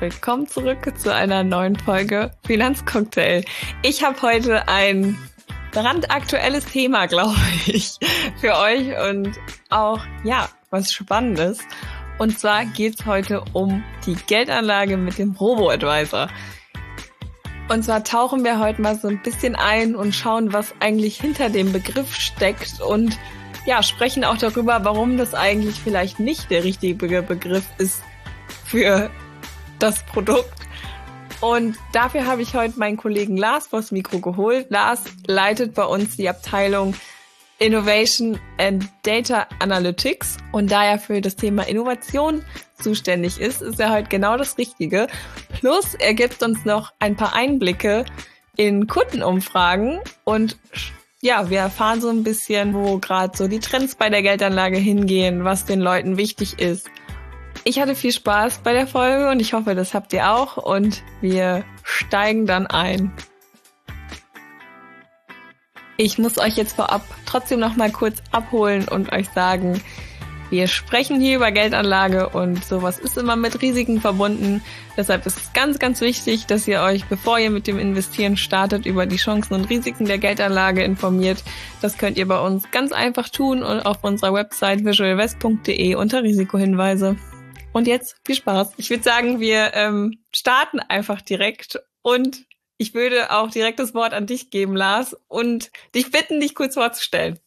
willkommen zurück zu einer neuen Folge Finanzcocktail. Ich habe heute ein brandaktuelles Thema, glaube ich, für euch und auch, was Spannendes. Und zwar geht es heute um die Geldanlage mit dem Robo-Advisor. Und zwar tauchen wir heute mal so ein bisschen ein und schauen, was eigentlich hinter dem Begriff steckt und sprechen auch darüber, warum das eigentlich vielleicht nicht der richtige Begriff ist für das Produkt. Und dafür habe ich heute meinen Kollegen Lars vors Mikro geholt. Lars leitet bei uns die Abteilung Innovation and Data Analytics. Und da er für das Thema Innovation zuständig ist, ist er heute genau das Richtige. Plus, er gibt uns noch ein paar Einblicke in Kundenumfragen und wir erfahren so ein bisschen, wo gerade so die Trends bei der Geldanlage hingehen, was den Leuten wichtig ist. Ich hatte viel Spaß bei der Folge und ich hoffe, das habt ihr auch und wir steigen dann ein. Ich muss euch jetzt vorab trotzdem noch mal kurz abholen und euch sagen, wir sprechen hier über Geldanlage und sowas ist immer mit Risiken verbunden. Deshalb ist es ganz, ganz wichtig, dass ihr euch, bevor ihr mit dem Investieren startet, über die Chancen und Risiken der Geldanlage informiert. Das könnt ihr bei uns ganz einfach tun und auf unserer Website visualvest.de unter Risikohinweise. Und jetzt viel Spaß. Ich würde sagen, wir starten einfach direkt und ich würde auch direkt das Wort an dich geben, Lars, und dich bitten, dich kurz vorzustellen.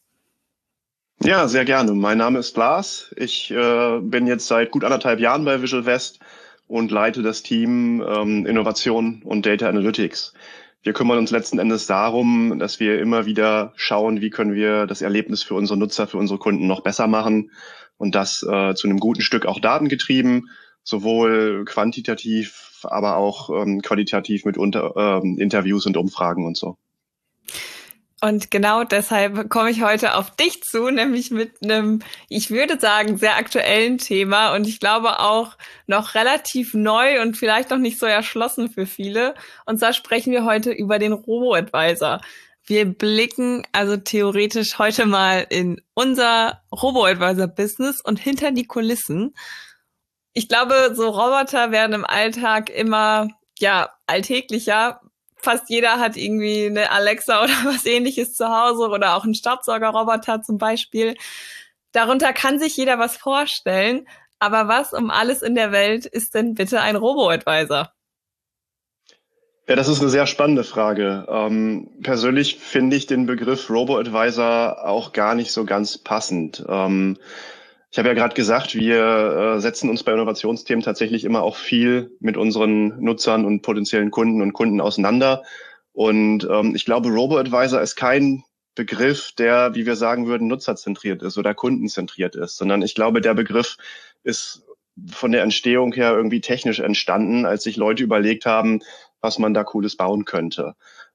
Ja, sehr gerne. Mein Name ist Lars. Ich bin jetzt seit gut 1,5 Jahren bei VisualVest und leite das Team Innovation und Data Analytics. Wir kümmern uns letzten Endes darum, dass wir immer wieder schauen, wie können wir das Erlebnis für unsere Nutzer, für unsere Kunden noch besser machen und das zu einem guten Stück auch datengetrieben, sowohl quantitativ, aber auch qualitativ mit Interviews und Umfragen und so. Und genau deshalb komme ich heute auf dich zu, nämlich mit einem, ich würde sagen, sehr aktuellen Thema und ich glaube auch noch relativ neu und vielleicht noch nicht so erschlossen für viele. Und zwar sprechen wir heute über den Robo-Advisor. Wir blicken also theoretisch heute mal in unser Robo-Advisor-Business und hinter die Kulissen. Ich glaube, so Roboter werden im Alltag immer, alltäglicher. Fast jeder hat irgendwie eine Alexa oder was Ähnliches zu Hause oder auch einen Staubsaugerroboter zum Beispiel. Darunter kann sich jeder was vorstellen. Aber was um alles in der Welt ist denn bitte ein Robo-Advisor? Ja, das ist eine sehr spannende Frage. Persönlich finde ich den Begriff Robo-Advisor auch gar nicht so ganz passend. Ich habe ja gerade gesagt, wir setzen uns bei Innovationsthemen tatsächlich immer auch viel mit unseren Nutzern und potenziellen Kunden und Kunden auseinander. Und ich glaube, Robo-Advisor ist kein Begriff, der, wie wir sagen würden, nutzerzentriert ist oder kundenzentriert ist, sondern ich glaube, der Begriff ist von der Entstehung her irgendwie technisch entstanden, als sich Leute überlegt haben, was man da Cooles bauen könnte.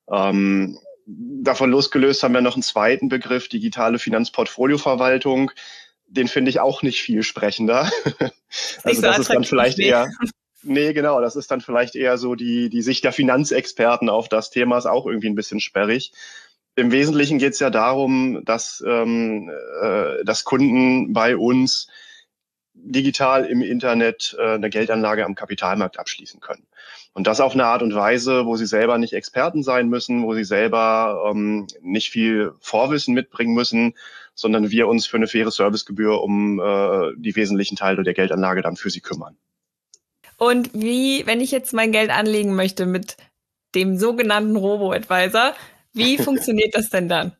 Davon losgelöst haben wir noch einen zweiten Begriff, digitale Finanzportfolioverwaltung. Den finde ich auch nicht viel sprechender. Also das ist dann vielleicht eher, das ist dann vielleicht eher so die Sicht der Finanzexperten auf das Thema, ist auch irgendwie ein bisschen sperrig. Im Wesentlichen geht es ja darum, dass Kunden bei uns digital im Internet eine Geldanlage am Kapitalmarkt abschließen können. Und das auf eine Art und Weise, wo sie selber nicht Experten sein müssen, wo sie selber nicht viel Vorwissen mitbringen müssen, sondern wir uns für eine faire Servicegebühr um die wesentlichen Teile der Geldanlage dann für sie kümmern. Und wenn ich jetzt mein Geld anlegen möchte mit dem sogenannten Robo-Advisor, wie funktioniert das denn dann?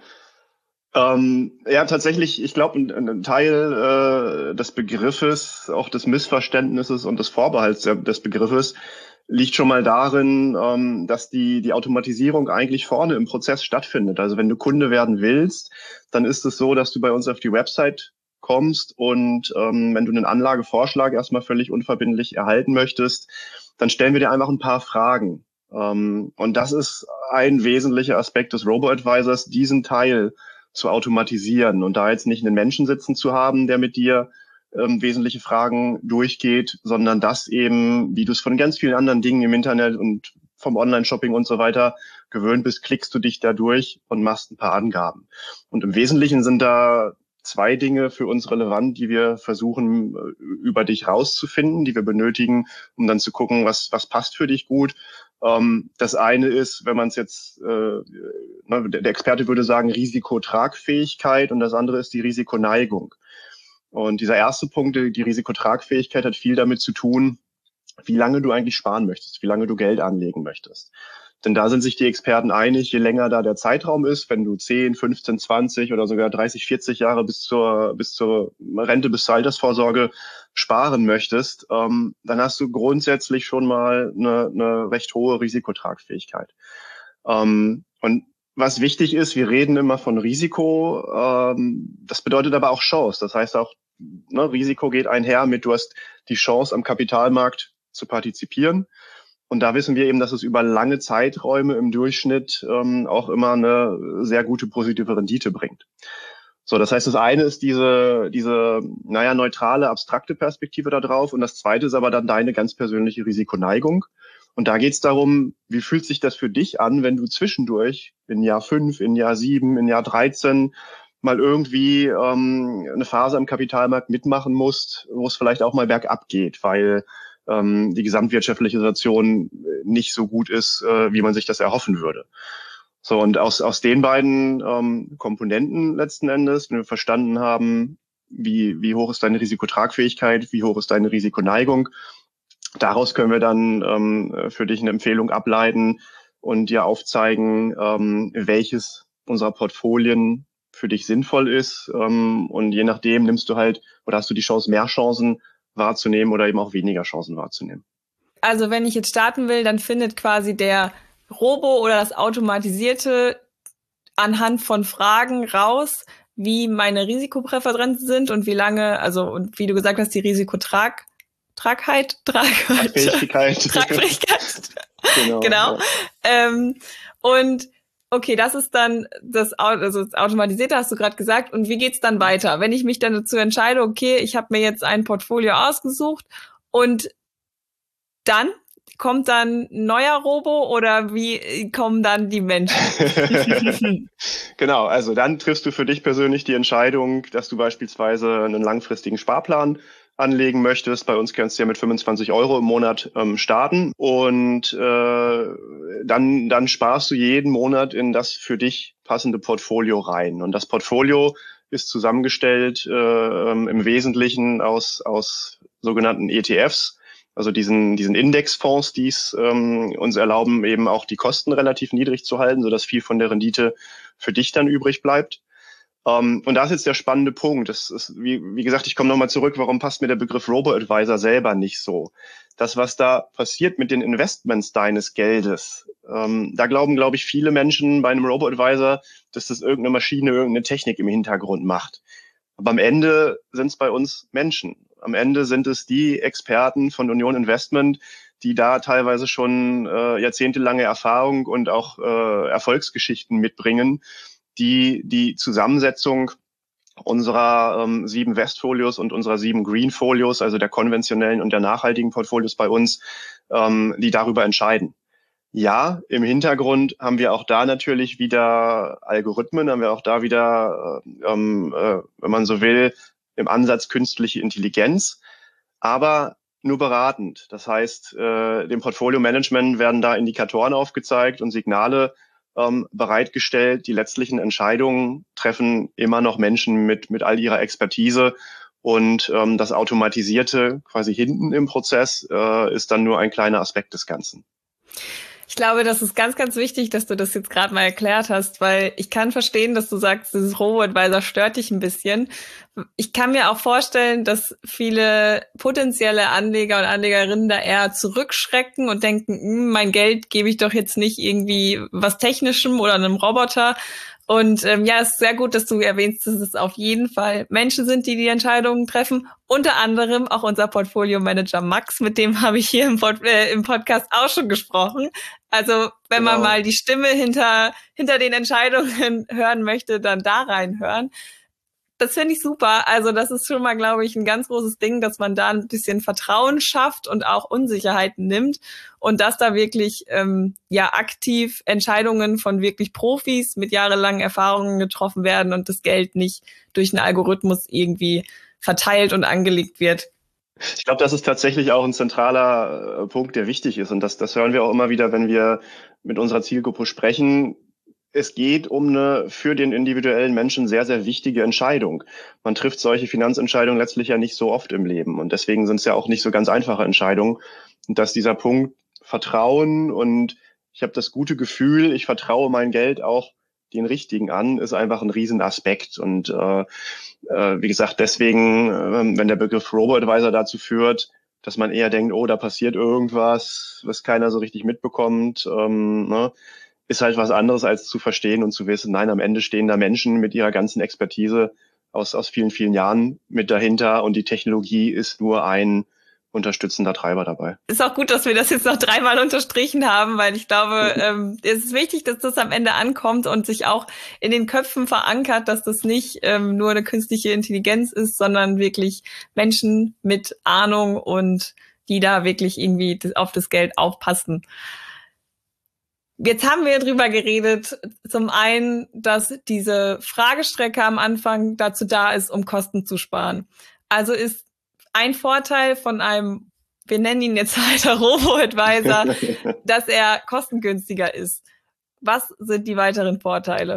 Tatsächlich, ich glaube, ein Teil des Begriffes, auch des Missverständnisses und des Vorbehalts des Begriffes liegt schon mal darin, dass die Automatisierung eigentlich vorne im Prozess stattfindet. Also wenn du Kunde werden willst, dann ist es so, dass du bei uns auf die Website kommst und wenn du einen Anlagevorschlag erstmal völlig unverbindlich erhalten möchtest, dann stellen wir dir einfach ein paar Fragen. Und das ist ein wesentlicher Aspekt des Robo-Advisors, diesen Teil zu automatisieren und da jetzt nicht einen Menschen sitzen zu haben, der mit dir wesentliche Fragen durchgeht, sondern das eben, wie du es von ganz vielen anderen Dingen im Internet und vom Online-Shopping und so weiter gewöhnt bist, klickst du dich da durch und machst ein paar Angaben. Und im Wesentlichen sind da zwei Dinge für uns relevant, die wir versuchen über dich rauszufinden, die wir benötigen, um dann zu gucken, was passt für dich gut. Das eine ist, wenn man es jetzt, der Experte würde sagen, Risikotragfähigkeit, und das andere ist die Risikoneigung. Und dieser erste Punkt, die Risikotragfähigkeit, hat viel damit zu tun, wie lange du eigentlich sparen möchtest, wie lange du Geld anlegen möchtest. Denn da sind sich die Experten einig, je länger da der Zeitraum ist, wenn du 10, 15, 20 oder sogar 30, 40 Jahre bis zur Rente, bis zur Altersvorsorge sparen möchtest, dann hast du grundsätzlich schon mal eine recht hohe Risikotragfähigkeit. Und was wichtig ist, wir reden immer von Risiko, das bedeutet aber auch Chance. Das heißt auch, Risiko geht einher mit, du hast die Chance, am Kapitalmarkt zu partizipieren. Und da wissen wir eben, dass es über lange Zeiträume im Durchschnitt auch immer eine sehr gute positive Rendite bringt. So, das heißt, das eine ist diese neutrale, abstrakte Perspektive da drauf, und das zweite ist aber dann deine ganz persönliche Risikoneigung. Und da geht es darum, wie fühlt sich das für dich an, wenn du zwischendurch in Jahr 5, in Jahr 7, in Jahr 13 mal irgendwie eine Phase am Kapitalmarkt mitmachen musst, wo es vielleicht auch mal bergab geht, weil die gesamtwirtschaftliche Situation nicht so gut ist, wie man sich das erhoffen würde. So, und aus den beiden Komponenten letzten Endes, wenn wir verstanden haben, wie hoch ist deine Risikotragfähigkeit, wie hoch ist deine Risikoneigung, daraus können wir dann für dich eine Empfehlung ableiten und dir aufzeigen, welches unserer Portfolien für dich sinnvoll ist. Und je nachdem nimmst du halt, oder hast du die Chance, mehr Chancen wahrzunehmen oder eben auch weniger Chancen wahrzunehmen. Also wenn ich jetzt starten will, dann findet quasi der Robo oder das Automatisierte anhand von Fragen raus, wie meine Risikopräferenzen sind und wie lange, also und wie du gesagt hast, die Tragfähigkeit. Genau. Ja. Und okay, das ist dann das Automatisierte, hast du gerade gesagt. Und wie geht's dann weiter? Wenn ich mich dann dazu entscheide, okay, ich habe mir jetzt ein Portfolio ausgesucht und dann kommt dann ein neuer Robo oder wie kommen dann die Menschen? Genau, also dann triffst du für dich persönlich die Entscheidung, dass du beispielsweise einen langfristigen Sparplan anlegen möchtest. Bei uns kannst du ja mit 25 € im Monat starten, und dann sparst du jeden Monat in das für dich passende Portfolio rein. Und das Portfolio ist zusammengestellt im Wesentlichen aus sogenannten ETFs, also diesen Indexfonds, die es uns erlauben, eben auch die Kosten relativ niedrig zu halten, sodass viel von der Rendite für dich dann übrig bleibt. Und da ist jetzt der spannende Punkt. Das ist, wie gesagt, ich komme nochmal zurück, warum passt mir der Begriff Robo-Advisor selber nicht so? Das, was da passiert mit den Investments deines Geldes, da glaube ich, viele Menschen bei einem Robo-Advisor, dass das irgendeine Maschine, irgendeine Technik im Hintergrund macht. Aber am Ende sind es bei uns Menschen. Am Ende sind es die Experten von Union Investment, die da teilweise schon jahrzehntelange Erfahrung und auch Erfolgsgeschichten mitbringen, die Zusammensetzung unserer 7 Westfolios und unserer 7 Greenfolios, also der konventionellen und der nachhaltigen Portfolios bei uns, die darüber entscheiden. Ja, im Hintergrund haben wir auch da natürlich wieder Algorithmen, haben wir auch da wieder, wenn man so will, im Ansatz künstliche Intelligenz, aber nur beratend. Das heißt, dem Portfolio-Management werden da Indikatoren aufgezeigt und Signale bereitgestellt. Die letztlichen Entscheidungen treffen immer noch Menschen mit all ihrer Expertise, und das Automatisierte quasi hinten im Prozess ist dann nur ein kleiner Aspekt des Ganzen. Ich glaube, das ist ganz, ganz wichtig, dass du das jetzt gerade mal erklärt hast, weil ich kann verstehen, dass du sagst, dieses Robo-Advisor stört dich ein bisschen. Ich kann mir auch vorstellen, dass viele potenzielle Anleger und Anlegerinnen da eher zurückschrecken und denken, mein Geld gebe ich doch jetzt nicht irgendwie was Technischem oder einem Roboter. Und ja, es ist sehr gut, dass du erwähnst, dass es auf jeden Fall Menschen sind, die Entscheidungen treffen. Unter anderem auch unser Portfolio-Manager Max, mit dem habe ich hier im Podcast auch schon gesprochen. Also wenn man mal die Stimme hinter den Entscheidungen hören möchte, dann da reinhören. Das finde ich super. Also das ist schon mal, glaube ich, ein ganz großes Ding, dass man da ein bisschen Vertrauen schafft und auch Unsicherheiten nimmt und dass da wirklich aktiv Entscheidungen von wirklich Profis mit jahrelangen Erfahrungen getroffen werden und das Geld nicht durch einen Algorithmus irgendwie verteilt und angelegt wird. Ich glaube, das ist tatsächlich auch ein zentraler Punkt, der wichtig ist. Und das hören wir auch immer wieder, wenn wir mit unserer Zielgruppe sprechen. Es geht um eine für den individuellen Menschen sehr, sehr wichtige Entscheidung. Man trifft solche Finanzentscheidungen letztlich ja nicht so oft im Leben. Und deswegen sind es ja auch nicht so ganz einfache Entscheidungen. Und dass dieser Punkt Vertrauen und ich habe das gute Gefühl, ich vertraue mein Geld auch den Richtigen an, ist einfach ein Riesenaspekt. Und wie gesagt, deswegen, wenn der Begriff Robo-Advisor dazu führt, dass man eher denkt, oh, da passiert irgendwas, was keiner so richtig mitbekommt, ne, ist halt was anderes als zu verstehen und zu wissen, nein, am Ende stehen da Menschen mit ihrer ganzen Expertise aus vielen, vielen Jahren mit dahinter und die Technologie ist nur ein unterstützender Treiber dabei. Ist auch gut, dass wir das jetzt noch 3-mal unterstrichen haben, weil ich glaube, es ist wichtig, dass das am Ende ankommt und sich auch in den Köpfen verankert, dass das nicht nur eine künstliche Intelligenz ist, sondern wirklich Menschen mit Ahnung und die da wirklich irgendwie auf das Geld aufpassen. Jetzt haben wir drüber geredet, zum einen, dass diese Fragestrecke am Anfang dazu da ist, um Kosten zu sparen. Also ist ein Vorteil von einem, wir nennen ihn jetzt weiter Robo-Advisor, dass er kostengünstiger ist. Was sind die weiteren Vorteile?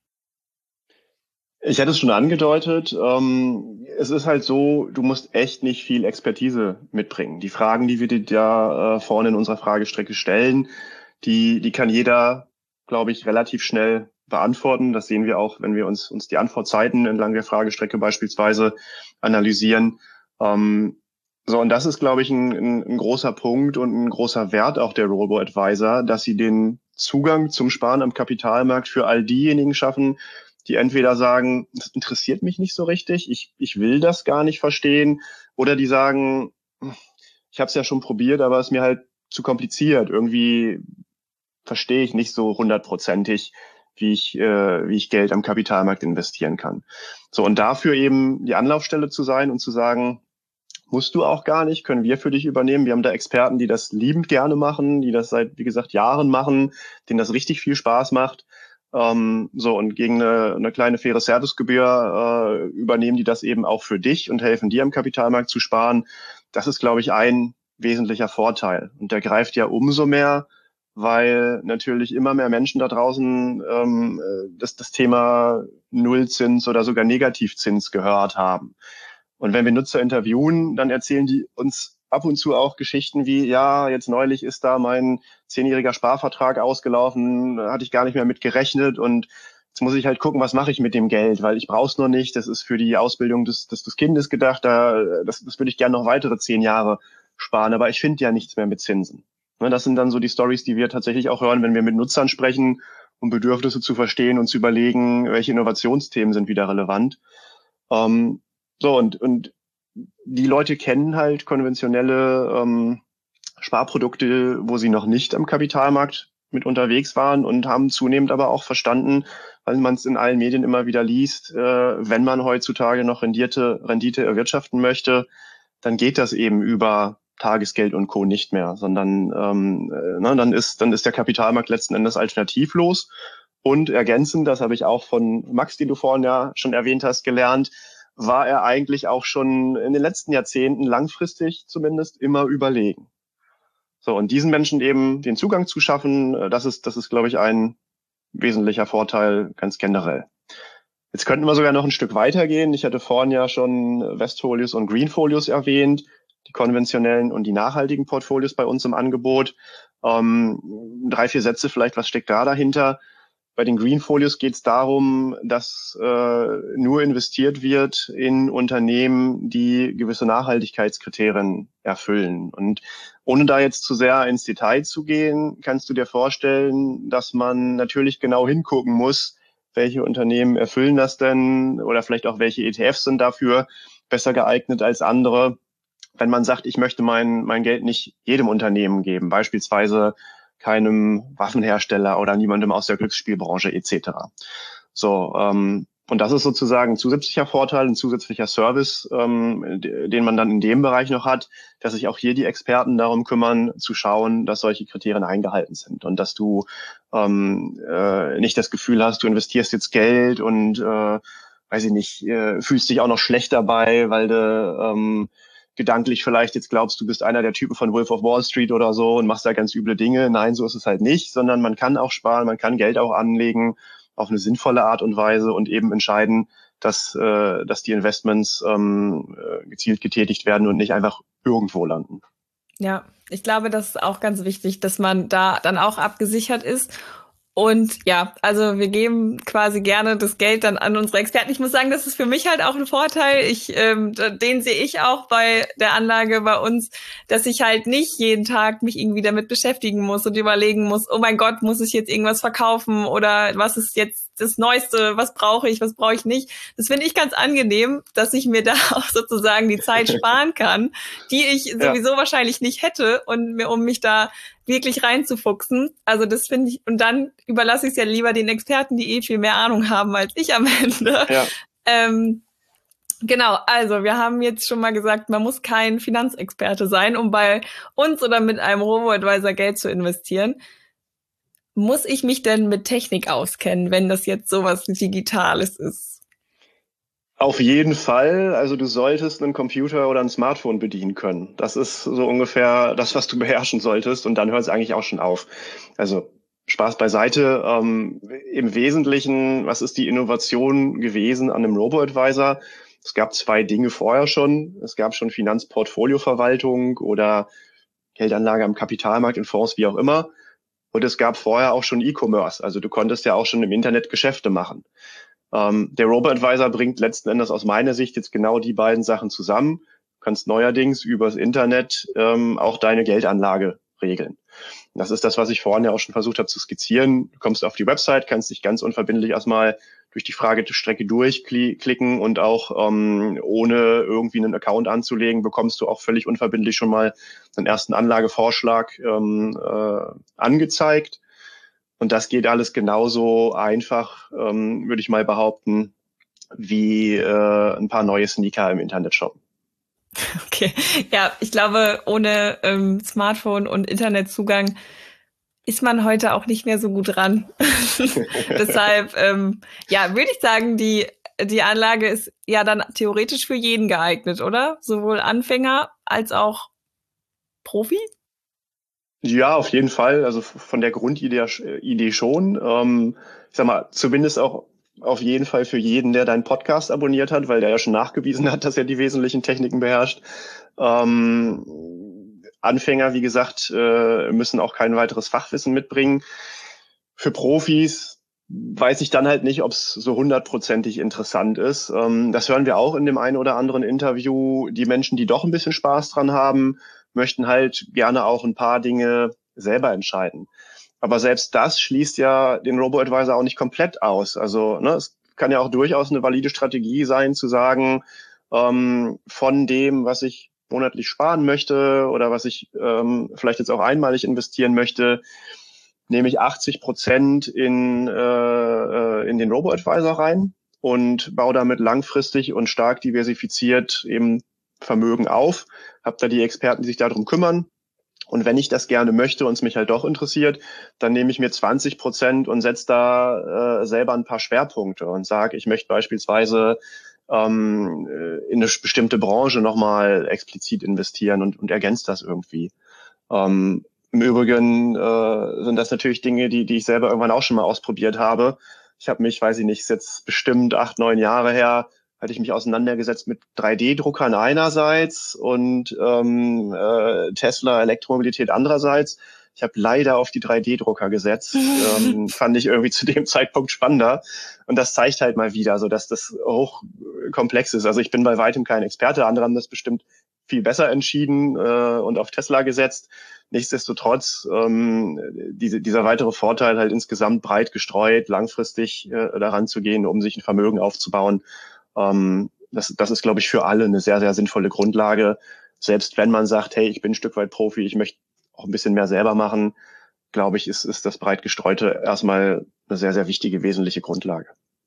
Ich hatte es schon angedeutet. Es ist halt so, du musst echt nicht viel Expertise mitbringen. Die Fragen, die wir dir da vorne in unserer Fragestrecke stellen, die kann jeder, glaube ich, relativ schnell beantworten. Das sehen wir auch, wenn wir uns die Antwortzeiten entlang der Fragestrecke beispielsweise analysieren. So, und das ist, glaube ich, ein großer Punkt und ein großer Wert auch der Robo-Advisor, dass sie den Zugang zum Sparen am Kapitalmarkt für all diejenigen schaffen, die entweder sagen, das interessiert mich nicht so richtig, ich will das gar nicht verstehen, oder die sagen, ich habe es ja schon probiert, aber es ist mir halt zu kompliziert. Irgendwie verstehe ich nicht so hundertprozentig, wie ich Geld am Kapitalmarkt investieren kann. So, und dafür eben die Anlaufstelle zu sein und zu sagen, musst du auch gar nicht, können wir für dich übernehmen. Wir haben da Experten, die das liebend gerne machen, die das seit, wie gesagt, Jahren machen, denen das richtig viel Spaß macht. So, und gegen eine kleine faire Servicegebühr übernehmen die das eben auch für dich und helfen dir am Kapitalmarkt zu sparen. Das ist, glaube ich, ein wesentlicher Vorteil. Und der greift ja umso mehr, weil natürlich immer mehr Menschen da draußen das Thema Nullzins oder sogar Negativzins gehört haben. Und wenn wir Nutzer interviewen, dann erzählen die uns ab und zu auch Geschichten wie, ja, jetzt neulich ist da mein 10-jähriger Sparvertrag ausgelaufen, da hatte ich gar nicht mehr mit gerechnet und jetzt muss ich halt gucken, was mache ich mit dem Geld, weil ich brauche es noch nicht, das ist für die Ausbildung des Kindes gedacht, das würde ich gerne noch weitere 10 Jahre sparen, aber ich finde ja nichts mehr mit Zinsen. Das sind dann so die Stories, die wir tatsächlich auch hören, wenn wir mit Nutzern sprechen, um Bedürfnisse zu verstehen und zu überlegen, welche Innovationsthemen sind wieder relevant. So, und die Leute kennen halt konventionelle Sparprodukte, wo sie noch nicht am Kapitalmarkt mit unterwegs waren und haben zunehmend aber auch verstanden, weil man es in allen Medien immer wieder liest, wenn man heutzutage noch Rendite erwirtschaften möchte, dann geht das eben über Tagesgeld und Co. nicht mehr, sondern dann ist der Kapitalmarkt letzten Endes alternativlos. Und ergänzend, das habe ich auch von Max, den du vorhin ja schon erwähnt hast, gelernt, war er eigentlich auch schon in den letzten Jahrzehnten langfristig zumindest immer überlegen. So, und diesen Menschen eben den Zugang zu schaffen, das ist, glaube ich, ein wesentlicher Vorteil ganz generell. Jetzt könnten wir sogar noch ein Stück weitergehen. Ich hatte vorhin ja schon Westfolios und Greenfolios erwähnt, die konventionellen und die nachhaltigen Portfolios bei uns im Angebot. 3, 4 Sätze vielleicht, was steckt da dahinter? Bei den Greenfolios geht es darum, dass nur investiert wird in Unternehmen, die gewisse Nachhaltigkeitskriterien erfüllen. Und ohne da jetzt zu sehr ins Detail zu gehen, kannst du dir vorstellen, dass man natürlich genau hingucken muss, welche Unternehmen erfüllen das denn oder vielleicht auch welche ETFs sind dafür besser geeignet als andere. Wenn man sagt, ich möchte mein Geld nicht jedem Unternehmen geben, beispielsweise keinem Waffenhersteller oder niemandem aus der Glücksspielbranche etc. So, und Und das ist sozusagen ein zusätzlicher Vorteil, ein zusätzlicher Service, den man dann in dem Bereich noch hat, dass sich auch hier die Experten darum kümmern, zu schauen, dass solche Kriterien eingehalten sind und dass du nicht das Gefühl hast, du investierst jetzt Geld und weiß ich nicht, fühlst dich auch noch schlecht dabei, weil du gedanklich vielleicht jetzt glaubst, du bist einer der Typen von Wolf of Wall Street oder so und machst da ganz üble Dinge. Nein, so ist es halt nicht, sondern man kann auch sparen, man kann Geld auch anlegen auf eine sinnvolle Art und Weise und eben entscheiden, dass die Investments gezielt getätigt werden und nicht einfach irgendwo landen. Ja, ich glaube, das ist auch ganz wichtig, dass man da dann auch abgesichert ist. Und ja, also wir geben quasi gerne das Geld dann an unsere Experten. Ich muss sagen, das ist für mich halt auch ein Vorteil. Den sehe ich auch bei der Anlage bei uns, dass ich halt nicht jeden Tag mich irgendwie damit beschäftigen muss und überlegen muss, oh mein Gott, muss ich jetzt irgendwas verkaufen oder was ist jetzt das Neueste, was brauche ich nicht. Das finde ich ganz angenehm, dass ich mir da auch sozusagen die Zeit sparen kann, die ich sowieso wahrscheinlich nicht hätte und um mich da wirklich reinzufuchsen. Also das finde ich, und dann überlasse ich es ja lieber den Experten, die viel mehr Ahnung haben als ich am Ende. Ja. Genau, also wir haben jetzt schon mal gesagt, man muss kein Finanzexperte sein, um bei uns oder mit einem Robo-Advisor Geld zu investieren. Muss ich mich denn mit Technik auskennen, wenn das jetzt sowas Digitales ist? Auf jeden Fall. Also du solltest einen Computer oder ein Smartphone bedienen können. Das ist so ungefähr das, was du beherrschen solltest. Und dann hört es eigentlich auch schon auf. Also Spaß beiseite. Im Wesentlichen, was ist die Innovation gewesen an einem Robo-Advisor? Es gab 2 Dinge vorher schon. Es gab schon Finanzportfolioverwaltung oder Geldanlage am Kapitalmarkt in Fonds, wie auch immer. Und es gab vorher auch schon E-Commerce. Also du konntest ja auch schon im Internet Geschäfte machen. Der Robo-Advisor bringt letzten Endes aus meiner Sicht jetzt genau die beiden Sachen zusammen. Du kannst neuerdings übers Internet auch deine Geldanlage regeln. Das ist das, was ich vorhin ja auch schon versucht habe zu skizzieren. Du kommst auf die Website, kannst dich ganz unverbindlich erstmal durch die Fragestrecke durchklicken und auch ohne irgendwie einen Account anzulegen, bekommst du auch völlig unverbindlich schon mal einen ersten Anlagevorschlag angezeigt. Und das geht alles genauso einfach, würde ich mal behaupten, wie ein paar neue Sneaker im Internet shoppen. Okay, ja, ich glaube, ohne Smartphone und Internetzugang ist man heute auch nicht mehr so gut dran. Deshalb, ja, würde ich sagen, die Anlage ist ja dann theoretisch für jeden geeignet, oder? Sowohl Anfänger als auch Profi? Ja, auf jeden Fall. Also von der Grundidee schon. Ich sag mal, zumindest auch auf jeden Fall für jeden, der deinen Podcast abonniert hat, weil der ja schon nachgewiesen hat, dass er die wesentlichen Techniken beherrscht. Anfänger, wie gesagt, müssen auch kein weiteres Fachwissen mitbringen. Für Profis weiß ich dann halt nicht, ob es so 100%ig interessant ist. Das hören wir auch in dem einen oder anderen Interview. Die Menschen, die doch ein bisschen Spaß dran haben, möchten halt gerne auch ein paar Dinge selber entscheiden. Aber selbst das schließt ja den Robo-Advisor auch nicht komplett aus. Also es kann ja auch durchaus eine valide Strategie sein, zu sagen, von dem, was ich monatlich sparen möchte oder was ich vielleicht jetzt auch einmalig investieren möchte, nehme ich 80% in den Robo-Advisor rein und baue damit langfristig und stark diversifiziert eben Vermögen auf, habe da die Experten, die sich darum kümmern. Und wenn ich das gerne möchte und es mich halt doch interessiert, dann nehme ich mir 20% und setze da selber ein paar Schwerpunkte und sage, ich möchte beispielsweise in eine bestimmte Branche nochmal explizit investieren und ergänze das irgendwie. Im Übrigen sind das natürlich Dinge, die ich selber irgendwann auch schon mal ausprobiert habe. Ich habe mich, weiß ich nicht, ist jetzt bestimmt 8, 9 Jahre her, hatte ich mich auseinandergesetzt mit 3D-Druckern einerseits und Tesla Elektromobilität andererseits. Ich habe leider auf die 3D-Drucker gesetzt. Fand ich irgendwie zu dem Zeitpunkt spannender. Und das zeigt halt mal wieder, so dass das hochkomplex ist. Also ich bin bei weitem kein Experte. Andere haben das bestimmt viel besser entschieden und auf Tesla gesetzt. Nichtsdestotrotz dieser weitere Vorteil halt insgesamt breit gestreut, langfristig daran zu gehen, um sich ein Vermögen aufzubauen. Das ist, glaube ich, für alle eine sehr, sehr sinnvolle Grundlage. Selbst wenn man sagt, hey, ich bin ein Stück weit Profi, ich möchte auch ein bisschen mehr selber machen, glaube ich, ist das breit gestreute erstmal eine sehr, sehr wichtige, wesentliche Grundlage.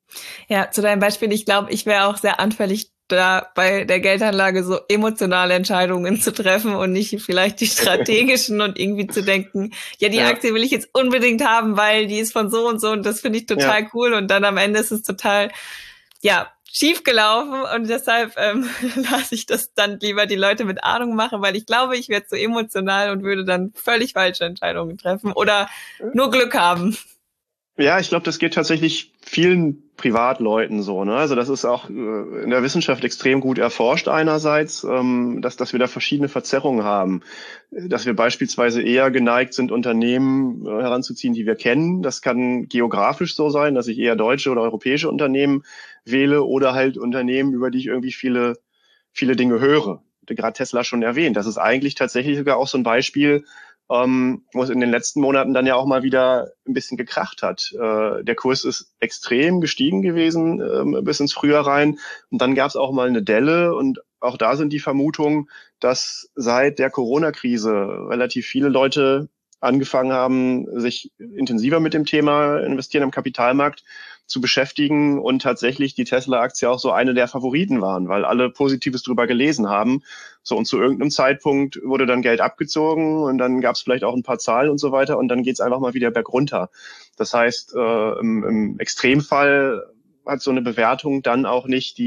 Ja, zu deinem Beispiel, ich glaube, ich wäre auch sehr anfällig, da bei der Geldanlage so emotionale Entscheidungen zu treffen und nicht vielleicht die strategischen und irgendwie zu denken, ja, die Ja, Aktie will ich jetzt unbedingt haben, weil die ist von so und das finde ich ja. total cool und dann am Ende ist es total, ja, schief gelaufen und deshalb lasse ich das dann lieber die Leute mit Ahnung machen, weil ich glaube, ich werde so emotional und würde dann völlig falsche Entscheidungen treffen oder nur Glück haben. Ja, ich glaube, das geht tatsächlich vielen Privatleuten so. Ne? Also das ist auch in der Wissenschaft extrem gut erforscht einerseits, dass wir da verschiedene Verzerrungen haben. Dass wir beispielsweise eher geneigt sind, Unternehmen heranzuziehen, die wir kennen. Das kann geografisch so sein, dass ich eher deutsche oder europäische Unternehmen wähle oder halt Unternehmen, über die ich irgendwie viele Dinge höre. Gerade Tesla schon erwähnt. Das ist eigentlich tatsächlich sogar auch so ein Beispiel, wo es in den letzten Monaten dann ja auch mal wieder ein bisschen gekracht hat. Der Kurs ist extrem gestiegen gewesen bis ins Frühjahr rein. Und dann gab es auch mal eine Delle. Und auch da sind die Vermutungen, dass seit der Corona-Krise relativ viele Leute angefangen haben, sich intensiver mit dem Thema Investieren am Kapitalmarkt zu beschäftigen und tatsächlich die Tesla-Aktie auch so eine der Favoriten waren, weil alle Positives drüber gelesen haben. So, und zu irgendeinem Zeitpunkt wurde dann Geld abgezogen und dann gab es vielleicht auch ein paar Zahlen und so weiter und dann geht es einfach mal wieder bergunter. Das heißt, im Extremfall hat so eine Bewertung dann auch nicht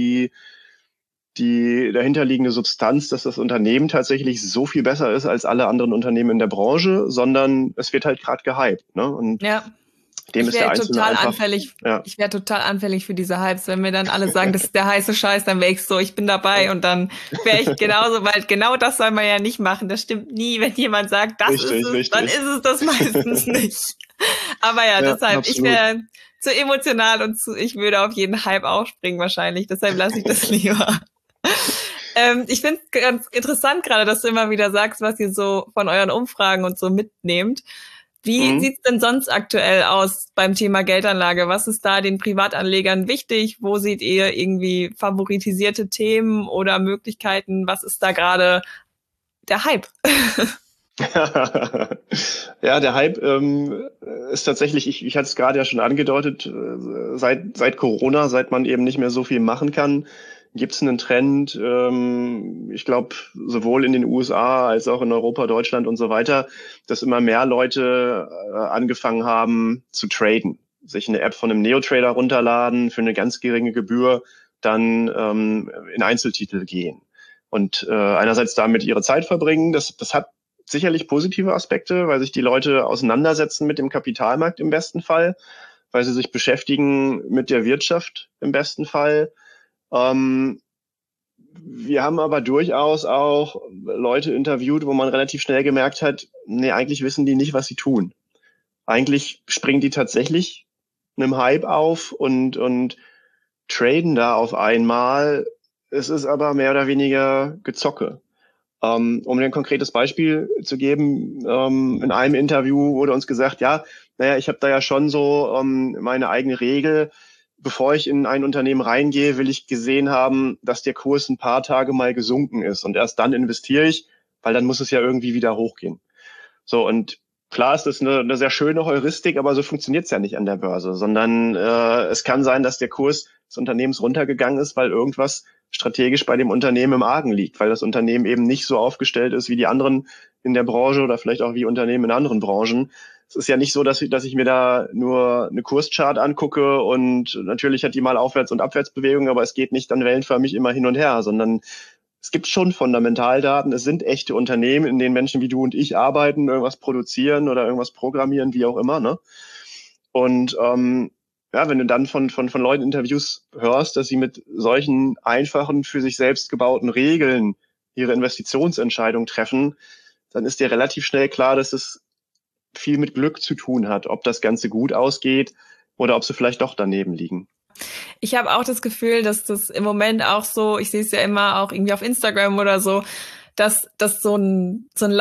die dahinterliegende Substanz, dass das Unternehmen tatsächlich so viel besser ist als alle anderen Unternehmen in der Branche, sondern es wird halt gerade gehypt. Ne? Und Ja. dem Ich ist der wäre Einzelne total einfach, anfällig. ja, Ich wäre total anfällig für diese Hypes, wenn mir dann alle sagen, das ist der heiße Scheiß, dann wäre ich so, ich bin dabei und dann wäre ich genauso, weil genau das soll man ja nicht machen. Das stimmt nie, wenn jemand sagt, das ist richtig, es, dann ist richtig. es das meistens nicht. Aber ja, Ja, deshalb, ich absolut. wäre zu emotional und ich würde auf jeden Hype aufspringen wahrscheinlich. Deshalb lasse ich das lieber. Ich finde es ganz interessant gerade, dass du immer wieder sagst, was ihr so von euren Umfragen und so mitnehmt. Wie Mhm. sieht's denn sonst aktuell aus beim Thema Geldanlage? Was ist da den Privatanlegern wichtig? Wo seht ihr irgendwie favoritisierte Themen oder Möglichkeiten? Was ist da gerade der Hype? Ja, der Hype ist tatsächlich, ich hatte es gerade ja schon angedeutet, seit Corona, seit man eben nicht mehr so viel machen kann, gibt es einen Trend, ich glaube, sowohl in den USA als auch in Europa, Deutschland und so weiter, dass immer mehr Leute angefangen haben zu traden, sich eine App von einem Neo-Trader runterladen, für eine ganz geringe Gebühr dann in Einzeltitel gehen. Und einerseits damit ihre Zeit verbringen, das hat sicherlich positive Aspekte, weil sich die Leute auseinandersetzen mit dem Kapitalmarkt im besten Fall, weil sie sich beschäftigen mit der Wirtschaft im besten Fall. Ähm, Wir haben aber durchaus auch Leute interviewt, wo man relativ schnell gemerkt hat, nee, eigentlich wissen die nicht, was sie tun. Eigentlich springen die tatsächlich einem Hype auf und traden da auf einmal. Es ist aber mehr oder weniger Gezocke. Um dir ein konkretes Beispiel zu geben, in einem Interview wurde uns gesagt, ja, naja, ich habe da ja schon so meine eigene Regel. Bevor ich in ein Unternehmen reingehe, will ich gesehen haben, dass der Kurs ein paar Tage mal gesunken ist. Und erst dann investiere ich, weil dann muss es ja irgendwie wieder hochgehen. So, und klar ist das eine sehr schöne Heuristik, aber so funktioniert es ja nicht an der Börse, sondern es kann sein, dass der Kurs des Unternehmens runtergegangen ist, weil irgendwas strategisch bei dem Unternehmen im Argen liegt, weil das Unternehmen eben nicht so aufgestellt ist wie die anderen in der Branche oder vielleicht auch wie Unternehmen in anderen Branchen. Es ist ja nicht so, dass ich mir da nur eine Kurschart angucke und natürlich hat die mal Aufwärts- und Abwärtsbewegungen, aber es geht nicht dann wellenförmig immer hin und her, sondern es gibt schon Fundamentaldaten. Es sind echte Unternehmen, in denen Menschen wie du und ich arbeiten, irgendwas produzieren oder irgendwas programmieren, wie auch immer. Ne? Und ja, wenn du dann von Leuten Interviews hörst, dass sie mit solchen einfachen, für sich selbst gebauten Regeln ihre Investitionsentscheidung treffen, dann ist dir relativ schnell klar, dass es viel mit Glück zu tun hat, ob das Ganze gut ausgeht oder ob sie vielleicht doch daneben liegen. Ich habe auch das Gefühl, dass das im Moment auch so, ich sehe es ja immer auch irgendwie auf Instagram oder so, dass das so ein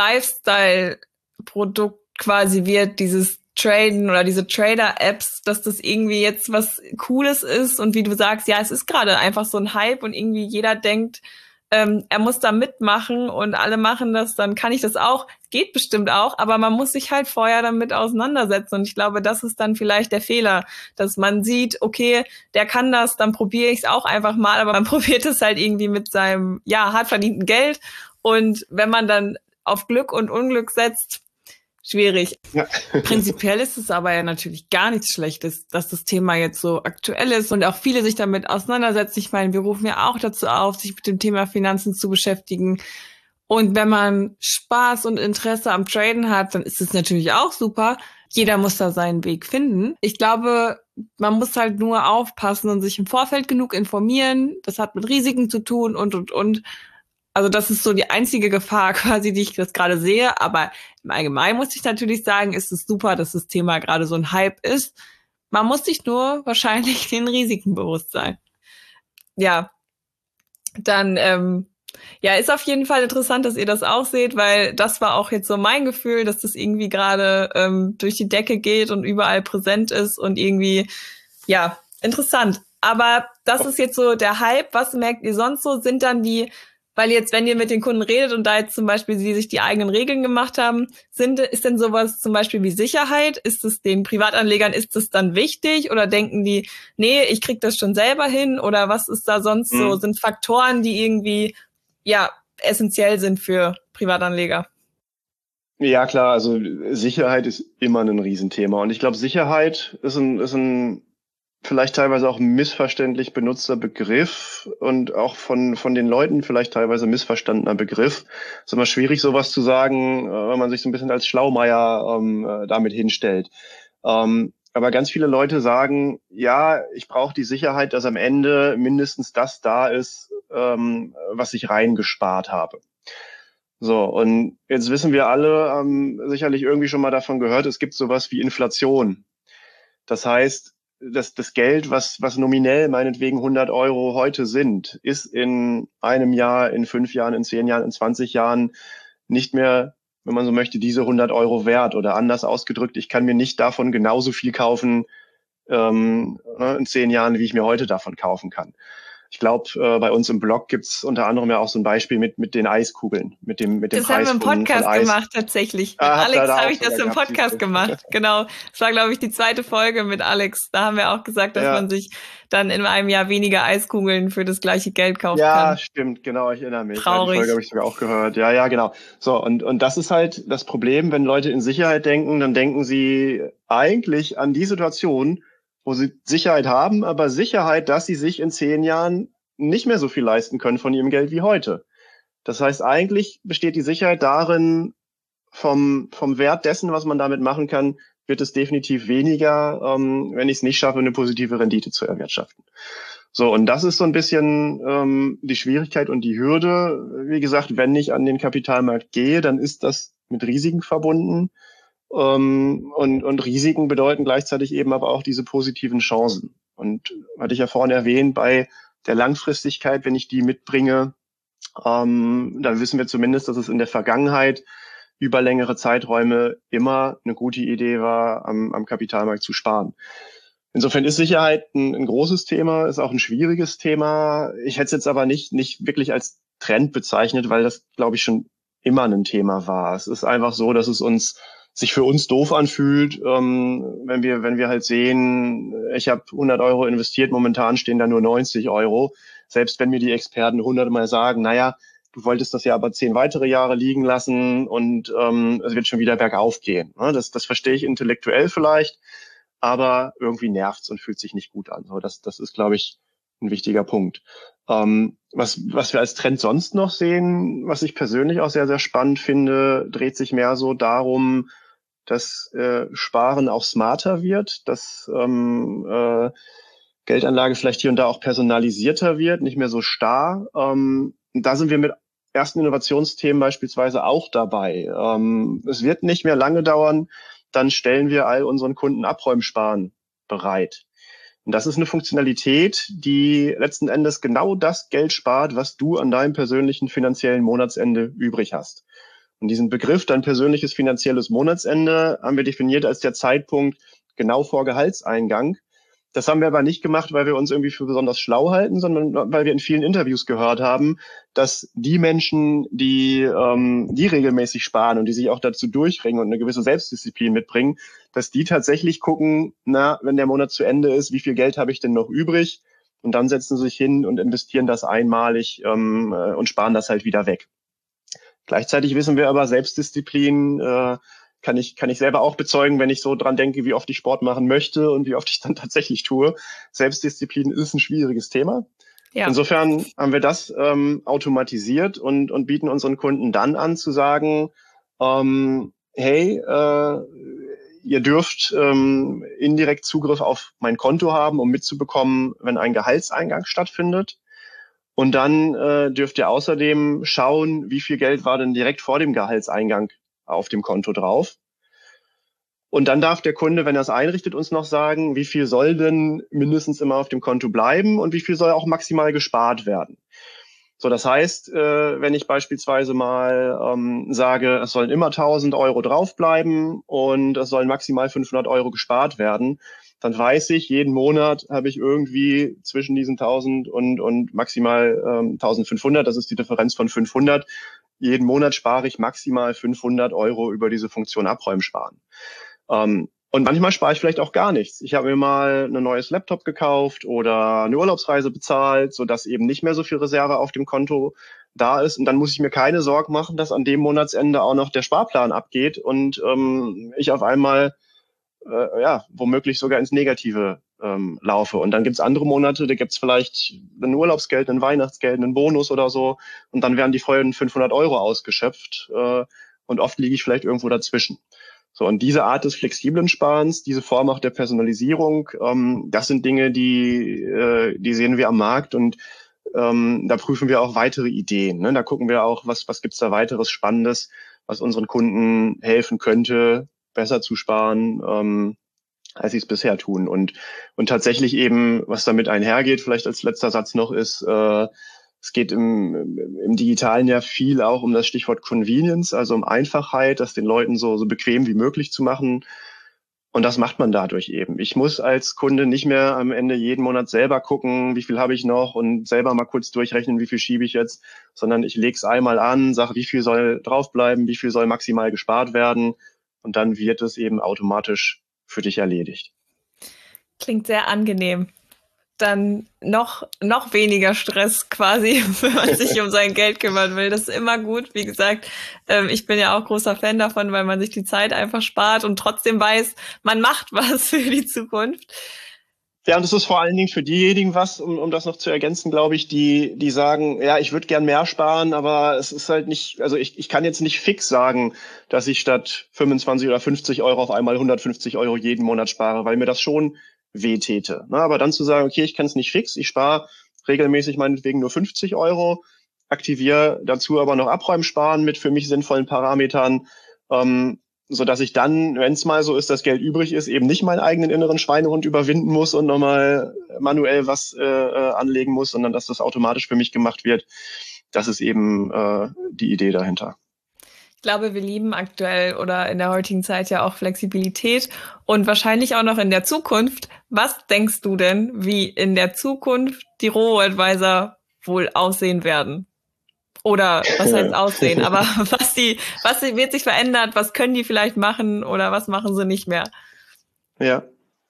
Lifestyle-Produkt quasi wird, dieses Traden oder diese Trader-Apps, dass das irgendwie jetzt was Cooles ist und wie du sagst, ja, es ist gerade einfach so ein Hype und irgendwie jeder denkt, er muss da mitmachen und alle machen das, dann kann ich das auch. Geht bestimmt auch, aber man muss sich halt vorher damit auseinandersetzen. Und ich glaube, das ist dann vielleicht der Fehler, dass man sieht, okay, der kann das, dann probiere ich es auch einfach mal, aber man probiert es halt irgendwie mit seinem, hart verdienten Geld. Und wenn man dann auf Glück und Unglück setzt, schwierig. Ja. Prinzipiell ist es aber ja natürlich gar nichts Schlechtes, dass das Thema jetzt so aktuell ist und auch viele sich damit auseinandersetzen. Ich meine, wir rufen ja auch dazu auf, sich mit dem Thema Finanzen zu beschäftigen. Und wenn man Spaß und Interesse am Traden hat, dann ist es natürlich auch super. Jeder muss da seinen Weg finden. Ich glaube, man muss halt nur aufpassen und sich im Vorfeld genug informieren. Das hat mit Risiken zu tun und. Also das ist so die einzige Gefahr quasi, die ich jetzt gerade sehe. Aber im Allgemeinen muss ich natürlich sagen, ist es super, dass das Thema gerade so ein Hype ist. Man muss sich nur wahrscheinlich den Risiken bewusst sein. Ja, dann ist auf jeden Fall interessant, dass ihr das auch seht, weil das war auch jetzt so mein Gefühl, dass das irgendwie gerade durch die Decke geht und überall präsent ist und irgendwie, interessant. Aber das ist jetzt so der Hype. Was merkt ihr sonst so? Sind dann weil jetzt, wenn ihr mit den Kunden redet und da jetzt zum Beispiel sie sich die eigenen Regeln gemacht haben, ist denn sowas zum Beispiel wie Sicherheit? Ist es den Privatanlegern, ist es dann wichtig? Oder denken die, nee, ich krieg das schon selber hin? Oder was ist da sonst so? Sind Faktoren, die irgendwie, essentiell sind für Privatanleger? Ja, klar, also Sicherheit ist immer ein Riesenthema. Und ich glaube, Sicherheit ist ein vielleicht teilweise auch missverständlich benutzter Begriff und auch von den Leuten vielleicht teilweise missverstandener Begriff. Es ist immer schwierig, sowas zu sagen, wenn man sich so ein bisschen als Schlaumeier damit hinstellt. Aber ganz viele Leute sagen, ja, ich brauche die Sicherheit, dass am Ende mindestens das da ist, was ich reingespart habe. So, und jetzt wissen wir alle, sicherlich irgendwie schon mal davon gehört, es gibt sowas wie Inflation. Das heißt, das Geld, was nominell meinetwegen 100 Euro heute sind, ist in einem Jahr, in 5 Jahren, in 10 Jahren, in 20 Jahren nicht mehr, wenn man so möchte, diese 100 Euro wert. Oder anders ausgedrückt, ich kann mir nicht davon genauso viel kaufen in 10 Jahren, wie ich mir heute davon kaufen kann. Ich glaube, bei uns im Blog gibt's unter anderem ja auch so ein Beispiel mit den Eiskugeln, mit dem das Preis haben wir im Podcast gemacht, tatsächlich. Mit Alex habe ich das im Podcast gemacht. Genau. Das war, glaube ich, die 2. Folge mit Alex. Da haben wir auch gesagt, dass man sich dann in einem Jahr weniger Eiskugeln für das gleiche Geld kaufen kann. Ja, stimmt, genau, ich erinnere mich. Traurig. Die Folge habe ich sogar auch gehört. Ja, genau. So, und das ist halt das Problem, wenn Leute in Sicherheit denken, dann denken sie eigentlich an die Situation, wo sie Sicherheit haben, aber Sicherheit, dass sie sich in 10 Jahren nicht mehr so viel leisten können von ihrem Geld wie heute. Das heißt, eigentlich besteht die Sicherheit darin, vom Wert dessen, was man damit machen kann, wird es definitiv weniger, wenn ich es nicht schaffe, eine positive Rendite zu erwirtschaften. So, und das ist so ein bisschen die Schwierigkeit und die Hürde. Wie gesagt, wenn ich an den Kapitalmarkt gehe, dann ist das mit Risiken verbunden. Und Risiken bedeuten gleichzeitig eben aber auch diese positiven Chancen. Und hatte ich ja vorhin erwähnt, bei der Langfristigkeit, wenn ich die mitbringe, dann wissen wir zumindest, dass es in der Vergangenheit über längere Zeiträume immer eine gute Idee war, am Kapitalmarkt zu sparen. Insofern ist Sicherheit ein großes Thema, ist auch ein schwieriges Thema. Ich hätte es jetzt aber nicht wirklich als Trend bezeichnet, weil das, glaube ich, schon immer ein Thema war. Es ist einfach so, dass es sich für uns doof anfühlt, wenn wir halt sehen, ich habe 100 Euro investiert, momentan stehen da nur 90 Euro. Selbst wenn mir die Experten 100-mal sagen, naja, du wolltest das ja aber 10 weitere Jahre liegen lassen und es wird schon wieder bergauf gehen. Das verstehe ich intellektuell vielleicht, aber irgendwie nervt's und fühlt sich nicht gut an. So, das ist, glaube ich, ein wichtiger Punkt. Was wir als Trend sonst noch sehen, was ich persönlich auch sehr, sehr spannend finde, dreht sich mehr so darum, dass Sparen auch smarter wird, dass Geldanlage vielleicht hier und da auch personalisierter wird, nicht mehr so starr. Da sind wir mit ersten Innovationsthemen beispielsweise auch dabei. Es wird nicht mehr lange dauern, dann stellen wir all unseren Kunden Abräumsparen bereit. Und das ist eine Funktionalität, die letzten Endes genau das Geld spart, was du an deinem persönlichen finanziellen Monatsende übrig hast. Und diesen Begriff, dein persönliches finanzielles Monatsende, haben wir definiert als der Zeitpunkt genau vor Gehaltseingang, Das haben wir aber nicht gemacht, weil wir uns irgendwie für besonders schlau halten, sondern weil wir in vielen Interviews gehört haben, dass die Menschen, die regelmäßig sparen und die sich auch dazu durchringen und eine gewisse Selbstdisziplin mitbringen, dass die tatsächlich gucken, na, wenn der Monat zu Ende ist, wie viel Geld habe ich denn noch übrig? Und dann setzen sie sich hin und investieren das einmalig und sparen das halt wieder weg. Gleichzeitig wissen wir aber, Selbstdisziplin kann ich selber auch bezeugen, wenn ich so dran denke, wie oft ich Sport machen möchte und wie oft ich dann tatsächlich tue. Selbstdisziplin ist ein schwieriges Thema. Ja. Insofern haben wir das automatisiert und bieten unseren Kunden dann an zu sagen, hey, ihr dürft indirekt Zugriff auf mein Konto haben, um mitzubekommen, wenn ein Gehaltseingang stattfindet. Und dann dürft ihr außerdem schauen, wie viel Geld war denn direkt vor dem Gehaltseingang auf dem Konto drauf. Und dann darf der Kunde, wenn er es einrichtet, uns noch sagen, wie viel soll denn mindestens immer auf dem Konto bleiben und wie viel soll auch maximal gespart werden. So, das heißt, wenn ich beispielsweise mal sage, es sollen immer 1.000 Euro draufbleiben und es sollen maximal 500 Euro gespart werden, dann weiß ich, jeden Monat habe ich irgendwie zwischen diesen 1.000 und maximal 1.500, das ist die Differenz von 500. Jeden Monat spare ich maximal 500 Euro über diese Funktion Abräumen sparen. Und manchmal spare ich vielleicht auch gar nichts. Ich habe mir mal ein neues Laptop gekauft oder eine Urlaubsreise bezahlt, sodass eben nicht mehr so viel Reserve auf dem Konto da ist. Und dann muss ich mir keine Sorgen machen, dass an dem Monatsende auch noch der Sparplan abgeht und ich auf einmal womöglich sogar ins Negative laufe. Und dann gibt's andere Monate, da gibt's vielleicht ein Urlaubsgeld, ein Weihnachtsgeld, einen Bonus oder so. Und dann werden die vollen 500 Euro ausgeschöpft. Und oft liege ich vielleicht irgendwo dazwischen. So, und diese Art des flexiblen Sparens, diese Form auch der Personalisierung, das sind Dinge, die sehen wir am Markt und da prüfen wir auch weitere Ideen. Ne? Da gucken wir auch, was gibt's da weiteres Spannendes, was unseren Kunden helfen könnte, besser zu sparen, als sie es bisher tun. Und tatsächlich eben, was damit einhergeht, vielleicht als letzter Satz noch ist, es geht im Digitalen ja viel auch um das Stichwort Convenience, also um Einfachheit, das den Leuten so bequem wie möglich zu machen. Und das macht man dadurch eben. Ich muss als Kunde nicht mehr am Ende jeden Monat selber gucken, wie viel habe ich noch und selber mal kurz durchrechnen, wie viel schiebe ich jetzt, sondern ich lege es einmal an, sage, wie viel soll draufbleiben, wie viel soll maximal gespart werden und dann wird es eben automatisch für dich erledigt. Klingt sehr angenehm. Dann noch weniger Stress quasi, wenn man sich um sein Geld kümmern will. Das ist immer gut. Wie gesagt, ich bin ja auch großer Fan davon, weil man sich die Zeit einfach spart und trotzdem weiß, man macht was für die Zukunft. Ja, und das ist vor allen Dingen für diejenigen was, um das noch zu ergänzen, glaube ich, die sagen, ja, ich würde gern mehr sparen, aber es ist halt nicht, also ich kann jetzt nicht fix sagen, dass ich statt 25 oder 50 Euro auf einmal 150 Euro jeden Monat spare, weil mir das schon wehtäte. Na, aber dann zu sagen, okay, ich kann es nicht fix, ich spare regelmäßig meinetwegen nur 50 Euro, aktiviere dazu aber noch Abräumen sparen mit für mich sinnvollen Parametern, so dass ich dann, wenn es mal so ist, dass Geld übrig ist, eben nicht meinen eigenen inneren Schweinehund überwinden muss und nochmal manuell was anlegen muss, sondern dass das automatisch für mich gemacht wird. Das ist eben die Idee dahinter. Ich glaube, wir lieben aktuell oder in der heutigen Zeit ja auch Flexibilität und wahrscheinlich auch noch in der Zukunft. Was denkst du denn, wie in der Zukunft die Robo-Advisor wohl aussehen werden? Oder was heißt aussehen? Aber was wird sich verändert? Was können die vielleicht machen oder was machen sie nicht mehr? Ja.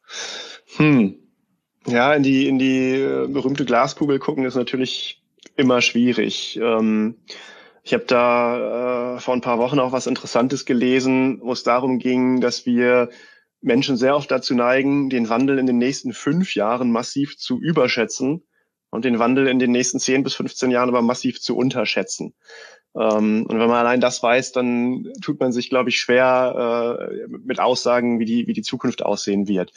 Ja, in die berühmte Glaskugel gucken ist natürlich immer schwierig. Ich habe da vor ein paar Wochen auch was Interessantes gelesen, wo es darum ging, dass wir Menschen sehr oft dazu neigen, den Wandel in den nächsten 5 Jahren massiv zu überschätzen und den Wandel in den nächsten 10 bis 15 Jahren aber massiv zu unterschätzen. Und wenn man allein das weiß, dann tut man sich, glaube ich, schwer mit Aussagen, wie die Zukunft aussehen wird.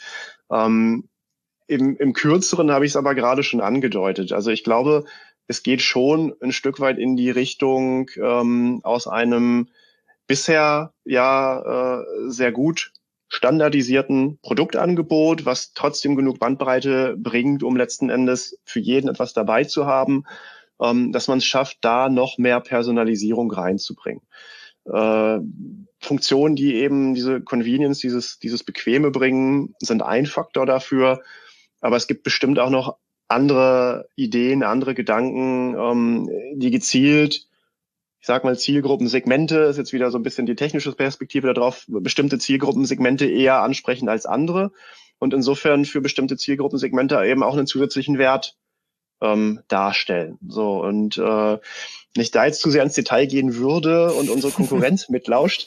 Im Kürzeren habe ich es aber gerade schon angedeutet. Also ich glaube, es geht schon ein Stück weit in die Richtung aus einem bisher sehr gut standardisierten Produktangebot, was trotzdem genug Bandbreite bringt, um letzten Endes für jeden etwas dabei zu haben, dass man es schafft, da noch mehr Personalisierung reinzubringen. Funktionen, die eben diese Convenience, dieses Bequeme bringen, sind ein Faktor dafür. Aber es gibt bestimmt auch noch andere Ideen, andere Gedanken, die gezielt, ich sag mal Zielgruppensegmente, ist jetzt wieder so ein bisschen die technische Perspektive darauf, bestimmte Zielgruppensegmente eher ansprechen als andere und insofern für bestimmte Zielgruppensegmente eben auch einen zusätzlichen Wert darstellen. So, und wenn ich da jetzt zu sehr ins Detail gehen würde und unsere Konkurrenz mitlauscht,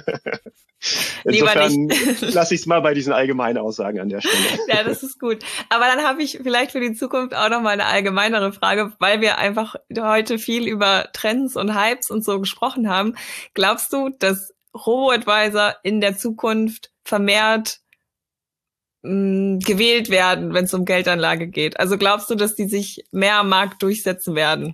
insofern lasse ich es mal bei diesen allgemeinen Aussagen an der Stelle. Ja, das ist gut. Aber dann habe ich vielleicht für die Zukunft auch noch mal eine allgemeinere Frage, weil wir einfach heute viel über Trends und Hypes und so gesprochen haben. Glaubst du, dass Robo-Advisor in der Zukunft vermehrt gewählt werden, wenn es um Geldanlage geht? Also glaubst du, dass die sich mehr am Markt durchsetzen werden?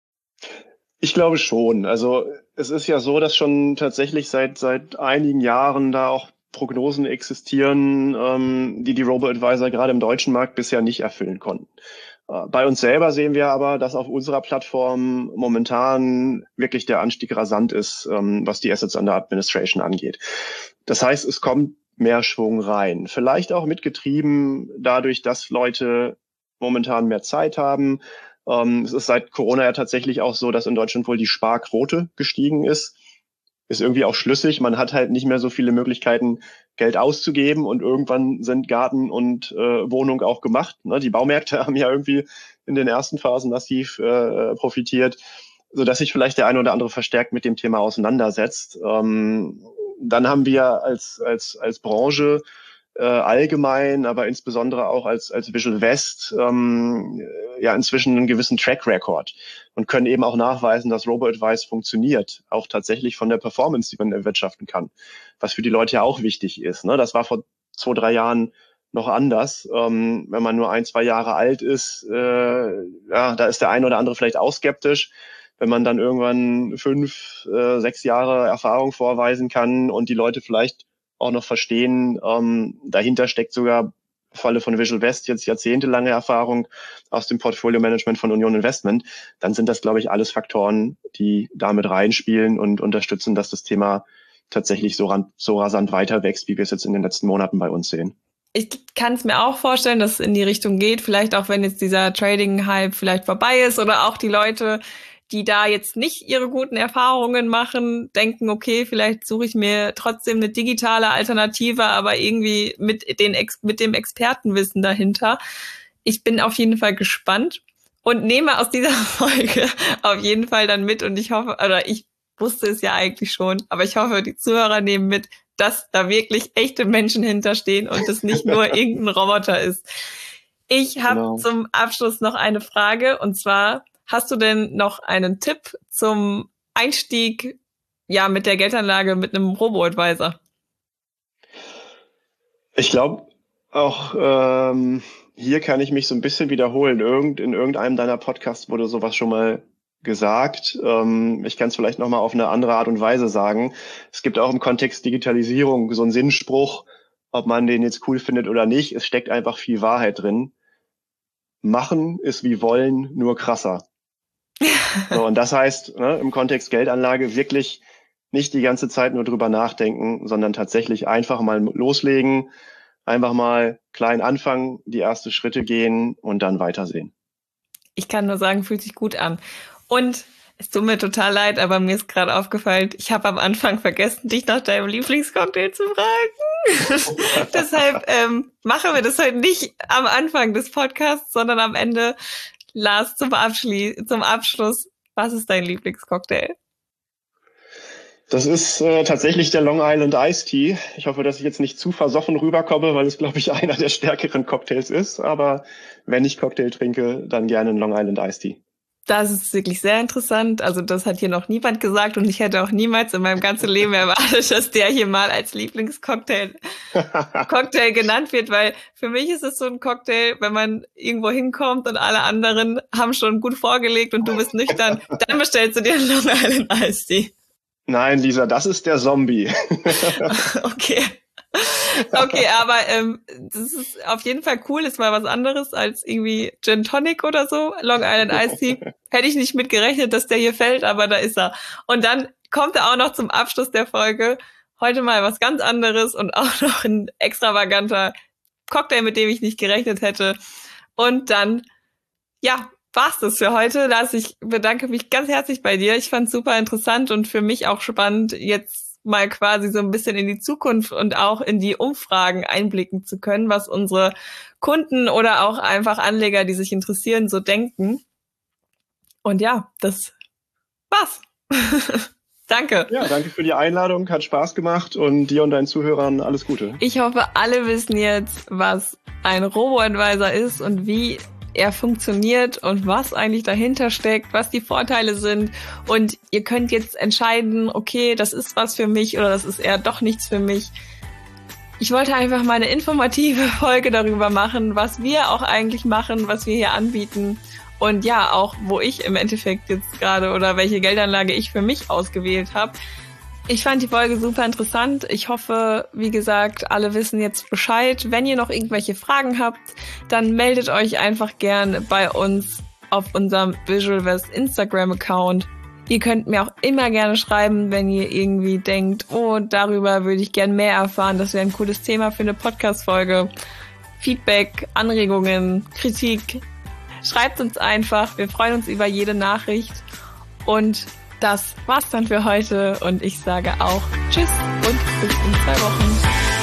Ich glaube schon. Also es ist ja so, dass schon tatsächlich seit einigen Jahren da auch Prognosen existieren, die Robo-Advisor gerade im deutschen Markt bisher nicht erfüllen konnten. Bei uns selber sehen wir aber, dass auf unserer Plattform momentan wirklich der Anstieg rasant ist, was die Assets under Administration angeht. Das heißt, es kommt mehr Schwung rein. Vielleicht auch mitgetrieben dadurch, dass Leute momentan mehr Zeit haben. Es ist seit Corona ja tatsächlich auch so, dass in Deutschland wohl die Sparquote gestiegen ist. Ist irgendwie auch schlüssig. Man hat halt nicht mehr so viele Möglichkeiten, Geld auszugeben und irgendwann sind Garten und Wohnung auch gemacht. Ne? Die Baumärkte haben ja irgendwie in den ersten Phasen massiv profitiert, sodass sich vielleicht der eine oder andere verstärkt mit dem Thema auseinandersetzt. Dann haben wir als Branche allgemein, aber insbesondere auch als Visual West ja inzwischen einen gewissen Track Record und können eben auch nachweisen, dass Robo-Advice funktioniert, auch tatsächlich von der Performance, die man erwirtschaften kann, was für die Leute ja auch wichtig ist. Ne? Das war vor 2-3 Jahren noch anders. Wenn man nur 1-2 Jahre alt ist, ja, da ist der eine oder andere vielleicht auch skeptisch. Wenn man dann irgendwann 5-6 Jahre Erfahrung vorweisen kann und die Leute vielleicht auch noch verstehen, dahinter steckt sogar im Falle von Visual West jetzt jahrzehntelange Erfahrung aus dem Portfolio-Management von Union Investment, dann sind das, glaube ich, alles Faktoren, die damit reinspielen und unterstützen, dass das Thema tatsächlich so rasant weiter wächst, wie wir es jetzt in den letzten Monaten bei uns sehen. Ich kann es mir auch vorstellen, dass es in die Richtung geht, vielleicht auch wenn jetzt dieser Trading-Hype vielleicht vorbei ist oder auch die Leute, die da jetzt nicht ihre guten Erfahrungen machen, denken, okay, vielleicht suche ich mir trotzdem eine digitale Alternative, aber irgendwie mit dem Expertenwissen dahinter. Ich bin auf jeden Fall gespannt und nehme aus dieser Folge auf jeden Fall dann mit und ich hoffe, oder ich wusste es ja eigentlich schon, aber ich hoffe, die Zuhörer nehmen mit, dass da wirklich echte Menschen hinterstehen und es nicht nur irgendein Roboter ist. Ich habe zum Abschluss noch eine Frage und zwar, hast du denn noch einen Tipp zum Einstieg, ja, mit der Geldanlage mit einem Robo-Advisor? Ich glaube, auch hier kann ich mich so ein bisschen wiederholen. In irgendeinem deiner Podcasts wurde sowas schon mal gesagt. Ich kann es vielleicht nochmal auf eine andere Art und Weise sagen. Es gibt auch im Kontext Digitalisierung so einen Sinnspruch, ob man den jetzt cool findet oder nicht. Es steckt einfach viel Wahrheit drin. Machen ist wie wollen, nur krasser. So, und das heißt, ne, im Kontext Geldanlage wirklich nicht die ganze Zeit nur drüber nachdenken, sondern tatsächlich einfach mal loslegen, einfach mal klein anfangen, die ersten Schritte gehen und dann weitersehen. Ich kann nur sagen, fühlt sich gut an. Und es tut mir total leid, aber mir ist gerade aufgefallen, ich habe am Anfang vergessen, dich nach deinem Lieblingscocktail zu fragen. Deshalb machen wir das heute nicht am Anfang des Podcasts, sondern am Ende. Lars, zum Abschluss, was ist dein Lieblingscocktail? Das ist tatsächlich der Long Island Iced Tea. Ich hoffe, dass ich jetzt nicht zu versoffen rüberkomme, weil es, glaube ich, einer der stärkeren Cocktails ist. Aber wenn ich Cocktail trinke, dann gerne einen Long Island Iced Tea. Das ist wirklich sehr interessant. Also das hat hier noch niemand gesagt und ich hätte auch niemals in meinem ganzen Leben erwartet, dass der hier mal als Lieblingscocktail genannt wird, weil für mich ist es so ein Cocktail, wenn man irgendwo hinkommt und alle anderen haben schon gut vorgelegt und du bist nüchtern, dann bestellst du dir einen Long Island Iced Tea. Nein, Lisa, das ist der Zombie. Okay. Okay, aber das ist auf jeden Fall cool, ist mal was anderes als irgendwie Gin Tonic oder so. Long Island Iced Tea. Hätte ich nicht mit gerechnet, dass der hier fällt, aber da ist er. Und dann kommt er auch noch zum Abschluss der Folge. Heute mal was ganz anderes und auch noch ein extravaganter Cocktail, mit dem ich nicht gerechnet hätte. Und dann, ja, war's das für heute. Ich bedanke mich ganz herzlich bei dir. Ich fand's super interessant und für mich auch spannend, jetzt mal quasi so ein bisschen in die Zukunft und auch in die Umfragen einblicken zu können, was unsere Kunden oder auch einfach Anleger, die sich interessieren, so denken. Und ja, das war's. Danke. Ja, danke für die Einladung, hat Spaß gemacht und dir und deinen Zuhörern alles Gute. Ich hoffe, alle wissen jetzt, was ein Robo-Advisor ist und wie er funktioniert und was eigentlich dahinter steckt, was die Vorteile sind. Und ihr könnt jetzt entscheiden, okay, das ist was für mich oder das ist eher doch nichts für mich. Ich wollte einfach mal eine informative Folge darüber machen, was wir auch eigentlich machen, was wir hier anbieten. Und ja, auch wo ich im Endeffekt jetzt gerade oder welche Geldanlage ich für mich ausgewählt habe. Ich fand die Folge super interessant. Ich hoffe, wie gesagt, alle wissen jetzt Bescheid. Wenn ihr noch irgendwelche Fragen habt, dann meldet euch einfach gern bei uns auf unserem Visualvest Instagram-Account. Ihr könnt mir auch immer gerne schreiben, wenn ihr irgendwie denkt, oh, darüber würde ich gern mehr erfahren. Das wäre ein cooles Thema für eine Podcast-Folge. Feedback, Anregungen, Kritik. Schreibt uns einfach. Wir freuen uns über jede Nachricht. Und das war's dann für heute und ich sage auch Tschüss und bis in 2 Wochen.